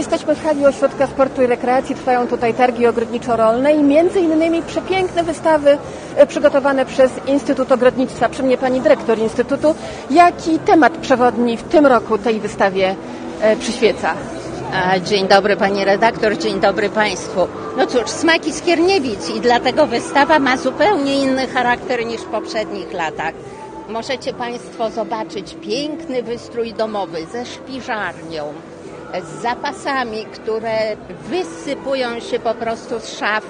Jesteśmy w hali Ośrodka Sportu i Rekreacji, trwają tutaj targi ogrodniczo-rolne i między innymi przepiękne wystawy przygotowane przez Instytut Ogrodnictwa. Przy mnie pani dyrektor Instytutu. Jaki temat przewodni w tym roku tej wystawie przyświeca? Dzień dobry pani redaktor, dzień dobry państwu. No cóż, smaki Skierniewic i dlatego wystawa ma zupełnie inny charakter niż w poprzednich latach. Możecie państwo zobaczyć piękny wystrój domowy ze śpiżarnią, z zapasami, które wysypują się po prostu z szaf,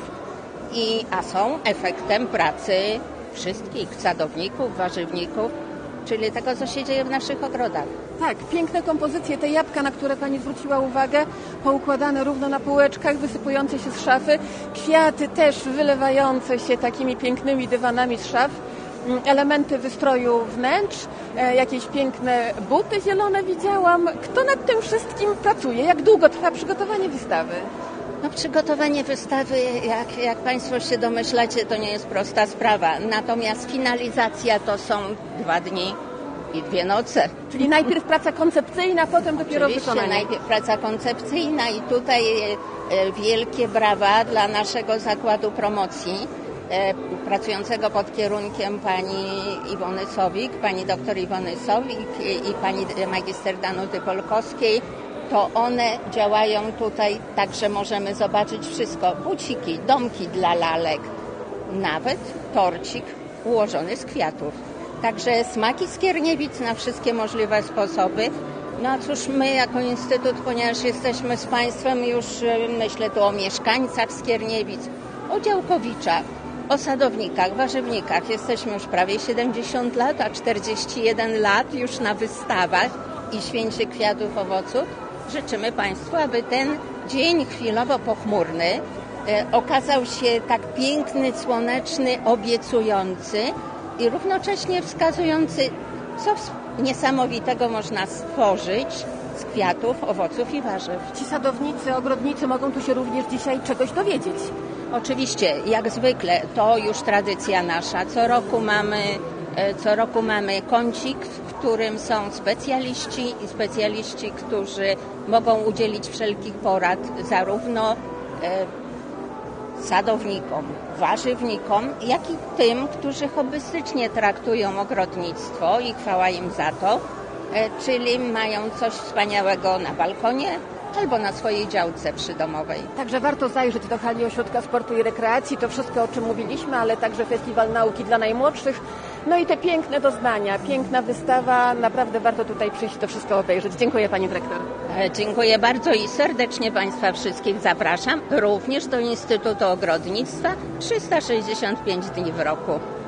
a są efektem pracy wszystkich sadowników, warzywników, czyli tego, co się dzieje w naszych ogrodach. Tak, piękne kompozycje, te jabłka, na które pani zwróciła uwagę, poukładane równo na półeczkach, wysypujące się z szafy, kwiaty też wylewające się takimi pięknymi dywanami z szaf, elementy wystroju wnętrz, jakieś piękne buty zielone widziałam. Kto nad tym wszystkim pracuje? Jak długo trwa przygotowanie wystawy? No, przygotowanie wystawy, jak państwo się domyślacie, to nie jest prosta sprawa. Natomiast finalizacja to są 2 dni i 2 noce. Czyli najpierw praca koncepcyjna, potem dopiero wykonanie. Najpierw praca koncepcyjna i tutaj wielkie brawa dla naszego zakładu promocji, pracującego pod kierunkiem pani Iwony Sowik, pani doktor Iwony Sowik i pani magister Danuty Polkowskiej. To one działają tutaj, także możemy zobaczyć wszystko. Buciki, domki dla lalek, nawet torcik ułożony z kwiatów. Także smaki Skierniewic na wszystkie możliwe sposoby. No a cóż, my jako Instytut, ponieważ jesteśmy z państwem, już myślę tu o mieszkańcach Skierniewic, o działkowiczach, o sadownikach, warzywnikach. Jesteśmy już prawie 70 lat, a 41 lat już na wystawach i święcie kwiatów, owoców. Życzymy państwu, aby ten dzień chwilowo pochmurny okazał się tak piękny, słoneczny, obiecujący i równocześnie wskazujący, co niesamowitego można stworzyć z kwiatów, owoców i warzyw. Ci sadownicy, ogrodnicy mogą tu się również dzisiaj czegoś dowiedzieć. Oczywiście, jak zwykle, to już tradycja nasza. Co roku mamy kącik, w którym są specjaliści, którzy mogą udzielić wszelkich porad zarówno sadownikom, warzywnikom, jak i tym, którzy hobbystycznie traktują ogrodnictwo i chwała im za to, czyli mają coś wspaniałego na balkonie albo na swojej działce przydomowej. Także warto zajrzeć do hali Ośrodka Sportu i Rekreacji, to wszystko, o czym mówiliśmy, ale także Festiwal Nauki dla Najmłodszych, no i te piękne doznania, piękna wystawa, naprawdę warto tutaj przyjść, to wszystko obejrzeć. Dziękuję pani dyrektor. Dziękuję bardzo i serdecznie państwa wszystkich zapraszam, również do Instytutu Ogrodnictwa 365 dni w roku.